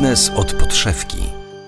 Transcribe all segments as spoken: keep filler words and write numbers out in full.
Biznes od podszewki.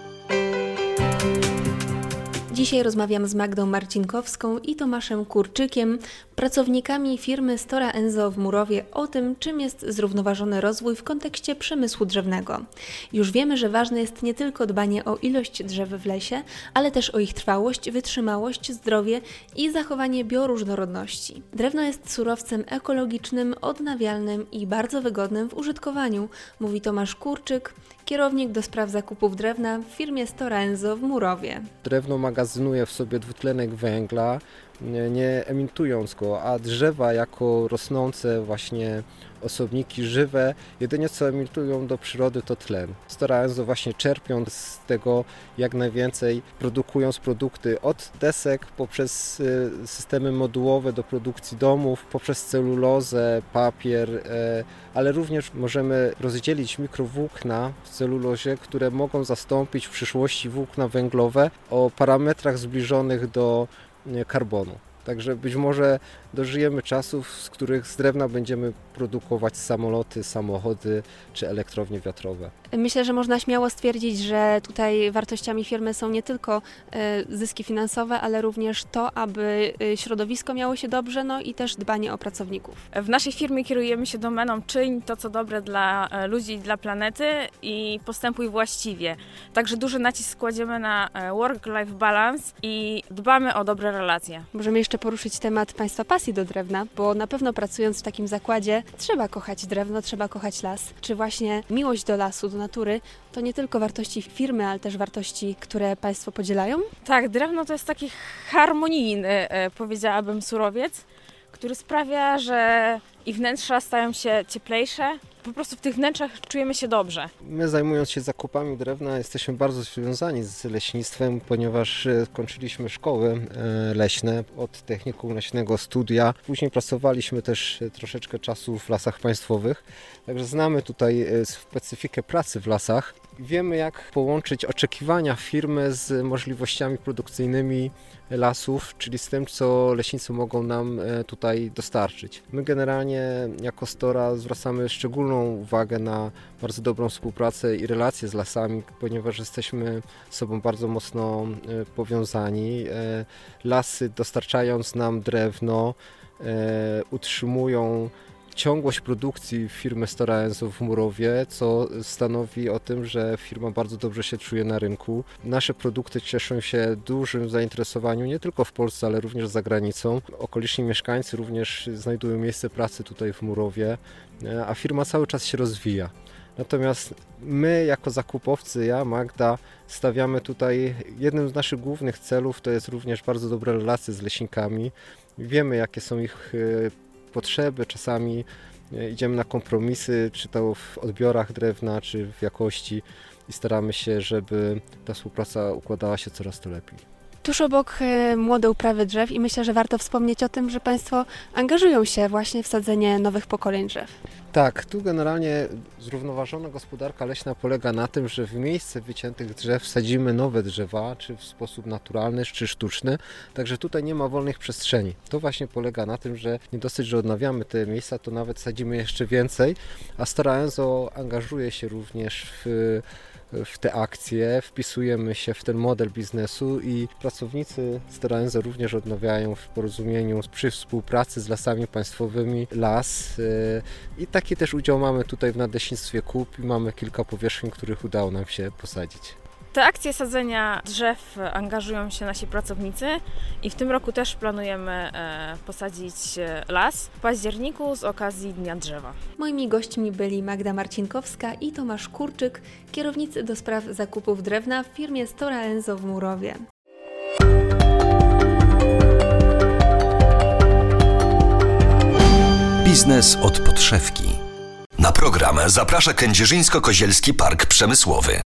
Dzisiaj rozmawiam z Magdą Marcinkowską i Tomaszem Kurczykiem, pracownikami firmy Stora Enso w Murowie, o tym, czym jest zrównoważony rozwój w kontekście przemysłu drzewnego. Już wiemy, że ważne jest nie tylko dbanie o ilość drzew w lesie, ale też o ich trwałość, wytrzymałość, zdrowie i zachowanie bioróżnorodności. Drewno jest surowcem ekologicznym, odnawialnym i bardzo wygodnym w użytkowaniu, mówi Tomasz Kurczyk, kierownik do spraw zakupów drewna w firmie Stora Enso w Murowie. Drewno magazynuje w sobie dwutlenek węgla, nie, nie emitując go, a drzewa jako rosnące właśnie osobniki żywe jedynie co emitują do przyrody to tlen. Stora Enso właśnie czerpiąc z tego jak najwięcej, produkując produkty od desek poprzez systemy modułowe do produkcji domów, poprzez celulozę, papier, ale również możemy rozdzielić mikrowłókna w celulozie, które mogą zastąpić w przyszłości włókna węglowe o parametrach zbliżonych do karbonu. Także być może dożyjemy czasów, z których z drewna będziemy produkować samoloty, samochody czy elektrownie wiatrowe. Myślę, że można śmiało stwierdzić, że tutaj wartościami firmy są nie tylko zyski finansowe, ale również to, aby środowisko miało się dobrze, no i też dbanie o pracowników. W naszej firmie kierujemy się domeną czyń to, co dobre dla ludzi i dla planety i postępuj właściwie. Także duży nacisk kładziemy na work-life balance i dbamy o dobre relacje. Możemy jeszcze poruszyć temat Państwa pasji do drewna, bo na pewno pracując w takim zakładzie trzeba kochać drewno, trzeba kochać las. Czy właśnie miłość do lasu, do natury to nie tylko wartości firmy, ale też wartości, które Państwo podzielają? Tak, drewno to jest taki harmonijny, powiedziałabym, surowiec, który sprawia, że i wnętrza stają się cieplejsze. Po prostu w tych wnętrzach czujemy się dobrze. My zajmując się zakupami drewna jesteśmy bardzo związani z leśnictwem, ponieważ skończyliśmy szkoły leśne od technikum leśnego studia. Później pracowaliśmy też troszeczkę czasu w lasach państwowych, także znamy tutaj specyfikę pracy w lasach. Wiemy jak połączyć oczekiwania firmy z możliwościami produkcyjnymi lasów, czyli z tym, co leśnicy mogą nam tutaj dostarczyć. My generalnie jako Stora zwracamy szczególną uwagę na bardzo dobrą współpracę i relacje z lasami, ponieważ jesteśmy z sobą bardzo mocno powiązani. Lasy dostarczając nam drewno utrzymują ciągłość produkcji firmy Stora Enso w Murowie, co stanowi o tym, że firma bardzo dobrze się czuje na rynku. Nasze produkty cieszą się dużym zainteresowaniem nie tylko w Polsce, ale również za granicą. Okoliczni mieszkańcy również znajdują miejsce pracy tutaj w Murowie, a firma cały czas się rozwija. Natomiast my jako zakupowcy, ja, Magda, stawiamy tutaj jednym z naszych głównych celów, to jest również bardzo dobre relacje z leśnikami. Wiemy jakie są ich potrzeby, czasami idziemy na kompromisy, czy to w odbiorach drewna, czy w jakości i staramy się, żeby ta współpraca układała się coraz to lepiej. Tuż obok młode uprawy drzew i myślę, że warto wspomnieć o tym, że Państwo angażują się właśnie w sadzenie nowych pokoleń drzew. Tak, tu generalnie zrównoważona gospodarka leśna polega na tym, że w miejsce wyciętych drzew sadzimy nowe drzewa, czy w sposób naturalny, czy sztuczny, także tutaj nie ma wolnych przestrzeni. To właśnie polega na tym, że nie dosyć, że odnawiamy te miejsca, to nawet sadzimy jeszcze więcej, a Stora Enso angażuje się również w w te akcje, wpisujemy się w ten model biznesu i pracownicy Stora Enso również odnawiają w porozumieniu przy współpracy z lasami państwowymi las i taki też udział mamy tutaj w Nadleśnictwie Kup i mamy kilka powierzchni, których udało nam się posadzić. Te akcje sadzenia drzew angażują się nasi pracownicy i w tym roku też planujemy posadzić las w październiku z okazji Dnia Drzewa. Moimi gośćmi byli Magda Marcinkowska i Tomasz Kurczyk, kierownicy do spraw zakupów drewna w firmie Stora Enso w Murowie. Biznes od podszewki. Na program zaprasza Kędzierzyńsko-Kozielski Park Przemysłowy.